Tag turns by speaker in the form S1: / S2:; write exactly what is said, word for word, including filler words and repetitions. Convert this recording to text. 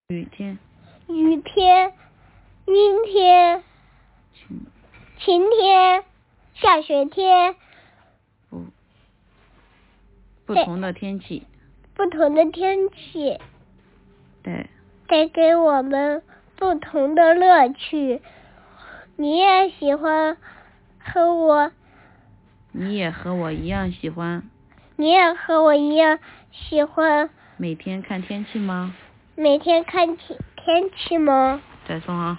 S1: 雨天，
S2: 雨天，阴天，
S1: 晴
S2: 晴天，下雪天，
S1: 不不同的天气，
S2: 不同的天气
S1: 带
S2: 带给我们不同的乐趣。你也喜欢和我，
S1: 你也和我一样喜欢
S2: 你也和我一样喜欢
S1: 每天看天气吗？
S2: 每天看天天气吗？
S1: 再送啊。